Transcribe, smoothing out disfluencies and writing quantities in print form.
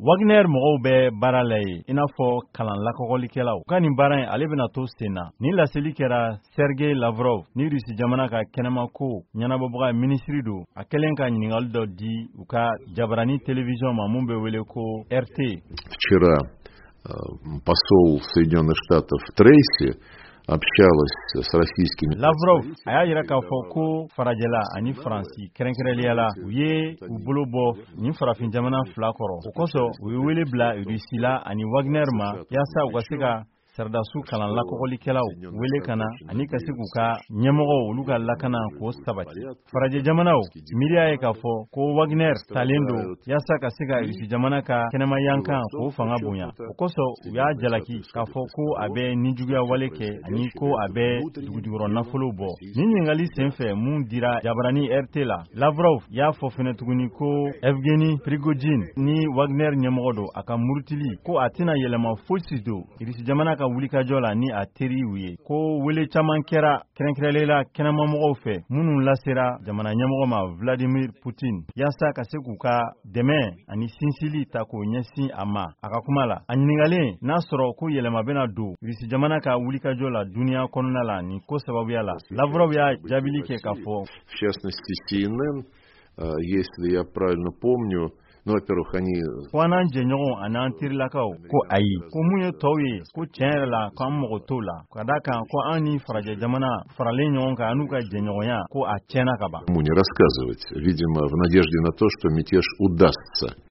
Wagner mɔgɔw bɛ baara la ye i n'a fɔ kalan lakɔlikɛlaw ka nin baara in ale bɛna to sen na ni laseli kɛra Sergei Lavrov ni Rusi jamana ka kɛnɛma ko ɲɛnabɔbaga minisiri don a kɛlen ka ɲininkali dɔ di u ka Jabarani télévision ma mun bɛ wele ko RT. Вчера посол Соединенных Штатов в Трейсе общалась с российскими. Lavrov a y'a jira k'a fɔ ko farajɛla ani Faransi kɛrɛnkɛrɛnnenya la u ye u bolo bɔ nin farafin jamana fila kɔrɔ o kosɔn u ye wele bila Rusi la ani Wagner ma yaasa u ka se ka Sardasou kalan lakɔlikɛlaw wele ka na ani ka se k'u ka ɲɛmɔgɔw olu ka lakana k'o sabati. Farajɛ jamanaw miiriya ye k'a fɔ ko Wagner talen don yaasa ka se ka Rusi jamana ka kɛnɛma yankan k'o fanga bonya. O kosɔn u y'a jalaki k'a fɔ ko a bɛ nijuguya wale kɛ ani ko a bɛ dugujukɔrɔ nafolo bɔ. Nin ɲininkali senfɛ mun dira Jabarani RT la, Lavrov y'a fɔ fɛnɛ tuguni ko Evgeny Prigogine ni Wagner ɲɛmɔgɔ don a ka murutili ko a tɛna yɛlɛma fosi don Rusi jamana ka wulikajɔ la ni a teriw ye ko wele caman kɛra kɛrɛnkɛrɛnlela kɛnɛmamɔgɔw fɛ minnu lasera jamana ɲɛmɔgɔ ma Vladimir Putin yaasa ka se k'u ka dɛmɛ ani sinsili ta k'o ɲɛsin a ma. A ka kuma la a ɲininkalen n'a sɔrɔ ko yɛlɛma bɛna don Rusi jamana ka wulikajɔ la duniya kɔnɔna la nin ko sababuya la Lavrov y'a jaabili kɛ k'a fɔ В частности, CNN, если я правильно помню, ну, во-первых, они... ko an n'an jɛɲɔgɔn ani an terilakaw ko ayi ko mun ye tɔw ye ko tiɲɛ yɛrɛ la ko an mago t'o la ka da kan ko an ni farajɛ jamana faralen ɲɔgɔn kan an n'u ka jɛɲɔgɔnya ko a tiɲɛna ka ban. Ему не рассказывать, видимо, в надежде на то, что мятеж удастся.